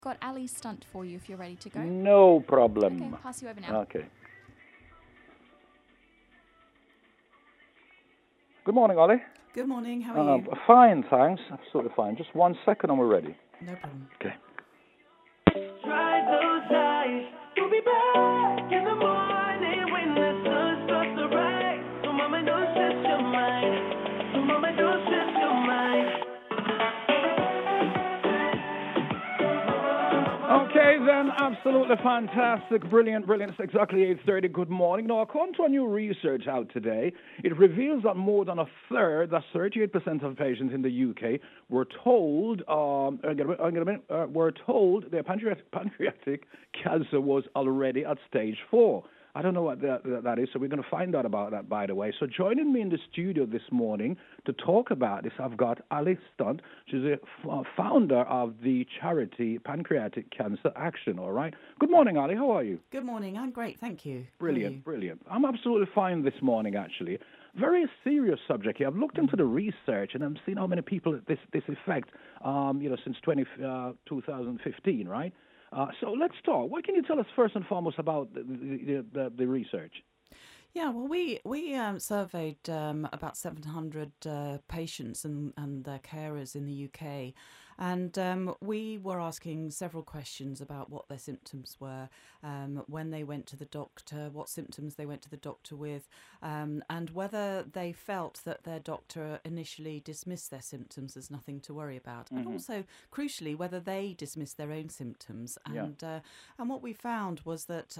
Got Ali's stunt for you if you're ready to go. No Okay, problem. pass you over now. Okay. Good morning, Ollie. Good morning, how are you? Fine, thanks. Absolutely fine. Just 1 second and we're ready. No problem. Okay. Dry those eyes. You'll be back in the morning when the sun starts to rise. So mama, don't stress your mind. So mama, don't stress your mind. Okay, then. Absolutely fantastic. Brilliant, brilliant. It's exactly 8:30. Good morning. Now, according to a new research out today, it reveals that more than a third, that's 38% of patients in the UK, were told, were told their pancreatic cancer was already at stage 4. I don't know what that is, so we're going to find out about that, by the way. So joining me in the studio this morning to talk about this, I've got Ali Stunt. She's a founder of the charity Pancreatic Cancer Action, all right? Good morning, Ali. How are you? Good morning, I'm great, thank you. How are Brilliant, you? brilliant. I'm absolutely fine this morning, actually. Very serious subject here. I've looked into the research, and I've seen how many people this affect, since 2015, right? So let's talk. What can you tell us first and foremost about the research? Yeah, well, we surveyed about 700 patients and their carers in the UK, and we were asking several questions about what their symptoms were, when they went to the doctor, what symptoms they went to the doctor with, and whether they felt that their doctor initially dismissed their symptoms as nothing to worry about, and also, crucially, whether they dismissed their own symptoms. And what we found was that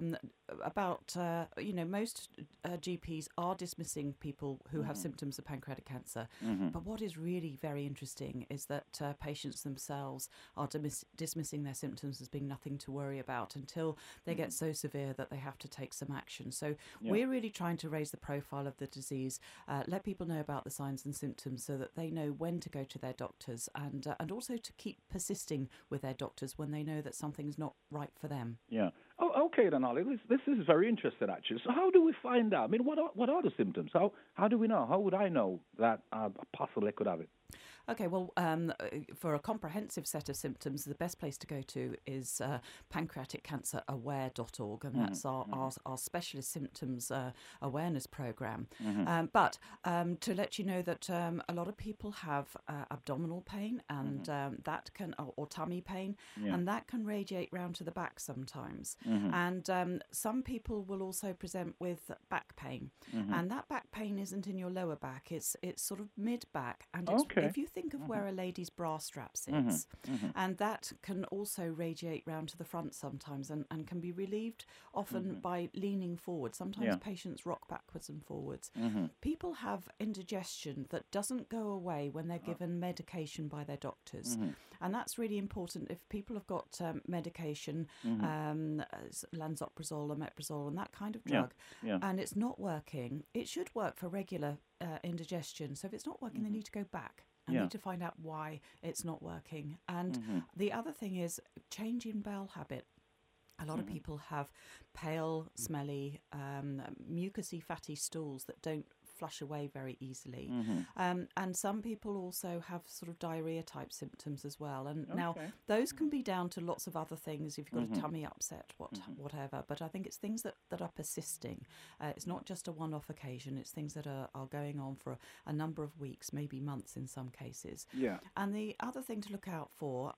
most GPs are dismissing people who have symptoms of pancreatic cancer. But what is really very interesting is that patients themselves are dismissing their symptoms as being nothing to worry about until they get so severe that they have to take some action. So we're really trying to raise the profile of the disease, let people know about the signs and symptoms so that they know when to go to their doctors, and also to keep persisting with their doctors when they know that something's not right for them. Yeah. Oh, okay then, Ollie. This is very interesting, actually. So how do we find out? I mean, what are the symptoms? How do we know? How would I know that possibly I could have it? Okay, well, for a comprehensive set of symptoms, the best place to go to is pancreaticcanceraware.org, and that's our specialist symptoms awareness program. But to let you know that a lot of people have abdominal pain, and that can, or tummy pain, and that can radiate round to the back sometimes. And some people will also present with back pain, and that back pain isn't in your lower back; it's sort of mid back, and if you think of where a lady's bra strap sits, and that can also radiate round to the front sometimes, and can be relieved often by leaning forward. Sometimes patients rock backwards and forwards. People have indigestion that doesn't go away when they're given medication by their doctors, and that's really important. If people have got medication, lansoprazole, omeprazole, and that kind of drug, and it's not working, it should work for regular indigestion. So if it's not working, they need to go back. I need to find out why it's not working. And the other thing is change in bowel habit. A lot of people have pale, smelly, mucousy, fatty stools that don't flush away very easily. And some people also have sort of diarrhea type symptoms as well. And now those can be down to lots of other things. If you've got a tummy upset, whatever. But I think it's things that are persisting. It's not just a one-off occasion. It's things that are going on for a number of weeks, maybe months in some cases. And the other thing to look out for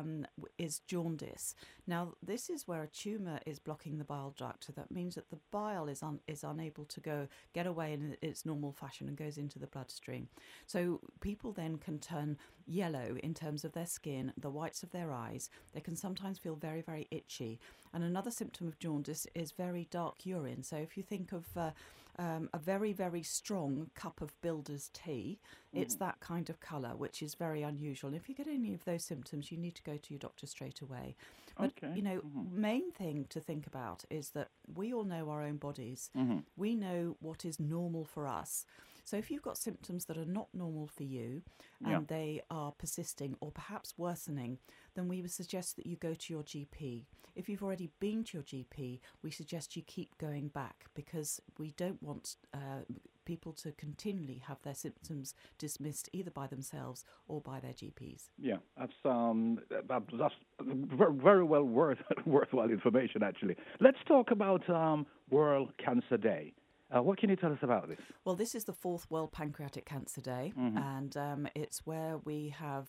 is jaundice. Now, this is where a tumour is blocking the bile duct. That means that the bile is unable to get away in its normal fashion and goes into the bloodstream. So people then can turn yellow in terms of their skin, the whites of their eyes. They can sometimes feel very, very itchy. And another symptom of jaundice is very dark urine. So if you think of a very, very strong cup of builder's tea, it's that kind of colour, which is very unusual. And if you get any of those symptoms, you need to go to your doctor straight away. But, main thing to think about is that we all know our own bodies. We know what is normal for us. So if you've got symptoms that are not normal for you and they are persisting or perhaps worsening, then we would suggest that you go to your GP. If you've already been to your GP, we suggest you keep going back, because we don't want people to continually have their symptoms dismissed either by themselves or by their GPs. Yeah, that's very well worthwhile information, actually. Let's talk about World Cancer Day. What can you tell us about this? Well, this is the 4th World Pancreatic Cancer Day, and it's where we have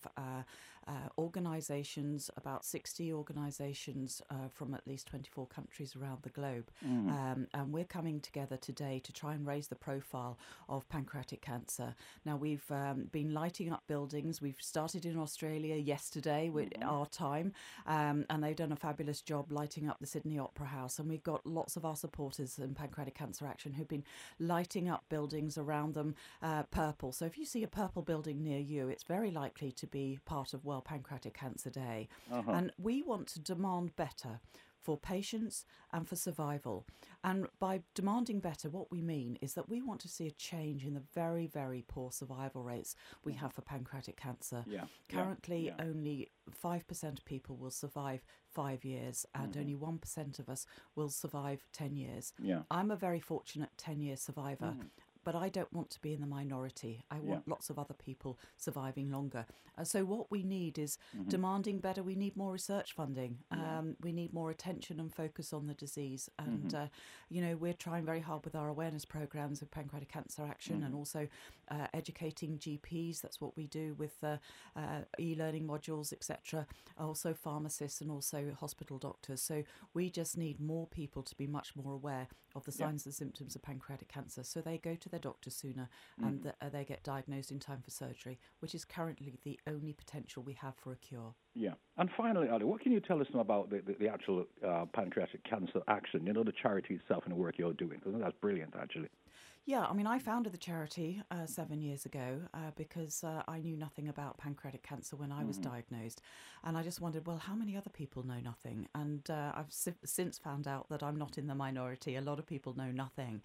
organisations, about 60 organisations from at least 24 countries around the globe. And we're coming together today to try and raise the profile of pancreatic cancer. Now, we've been lighting up buildings. We've started in Australia yesterday with our time, and they've done a fabulous job lighting up the Sydney Opera House. And we've got lots of our supporters in Pancreatic Cancer Action who've been lighting up buildings around them purple. So if you see a purple building near you, it's very likely to be part of World Pancreatic Cancer Day. And we want to demand better for patients and for survival. And by demanding better, what we mean is that we want to see a change in the very, very poor survival rates we have for pancreatic cancer. Currently, only 5% of people will survive 5 years, and only 1% of us will survive 10 years. I'm a very fortunate 10-year survivor. But I don't want to be in the minority. I want lots of other people surviving longer. So what we need is demanding better. We need more research funding. We need more attention and focus on the disease. And, we're trying very hard with our awareness programs of Pancreatic Cancer Action and also educating GPs. That's what we do with e-learning modules, etc. Also pharmacists and also hospital doctors. So we just need more people to be much more aware of the signs and symptoms of pancreatic cancer, so they go to their doctor sooner and they get diagnosed in time for surgery, which is currently the only potential we have for a cure. Yeah. And finally, Ali, what can you tell us about the actual Pancreatic Cancer Action, the charity itself and the work you're doing? Because that's brilliant, actually. Yeah, I mean, I founded the charity 7 years ago because I knew nothing about pancreatic cancer when I was diagnosed. And I just wondered, well, how many other people know nothing? And I've since found out that I'm not in the minority. A lot of people know nothing.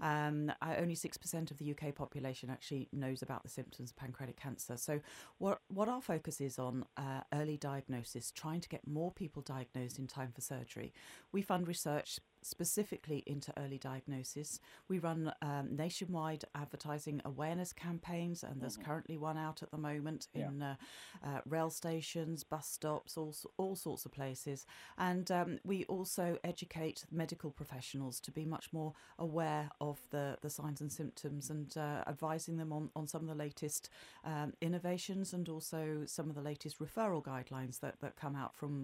Only 6% of the UK population actually knows about the symptoms of pancreatic cancer. So what our focus is on early diagnosis, trying to get more people diagnosed in time for surgery. We fund research specifically into early diagnosis. We run nationwide advertising awareness campaigns, and there's currently one out at the moment in rail stations, bus stops, all sorts of places. And we also educate medical professionals to be much more aware of the signs and symptoms, and advising them on some of the latest innovations and also some of the latest referral guidelines that come out from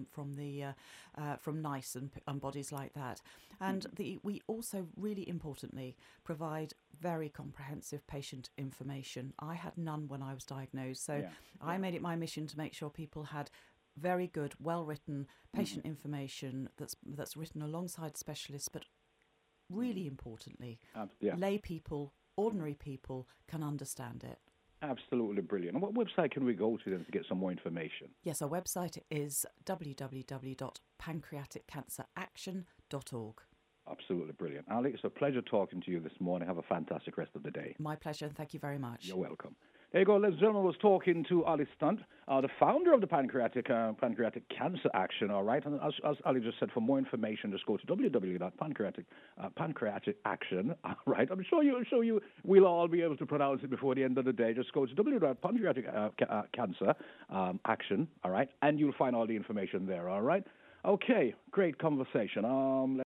NICE and bodies like that. And we also, really importantly, provide very comprehensive patient information. I had none when I was diagnosed, so I made it my mission to make sure people had very good, well-written patient information that's written alongside specialists, but really importantly, lay people, ordinary people can understand it. Absolutely brilliant. And what website can we go to then to get some more information? Yes, our website is www.pancreaticcanceraction.org. Absolutely brilliant. Ali, it's a pleasure talking to you this morning. Have a fantastic rest of the day. My pleasure, and thank you very much. You're welcome. There you go, ladies and gentlemen. I was talking to Ali Stunt, the founder of the Pancreatic Cancer Action, all right? And as Ali just said, for more information, just go to www.pancreaticaction, all right? I'm sure you we'll all be able to pronounce it before the end of the day. Just go to www.pancreaticcancer action, all right? And you'll find all the information there, all right? Okay, great conversation.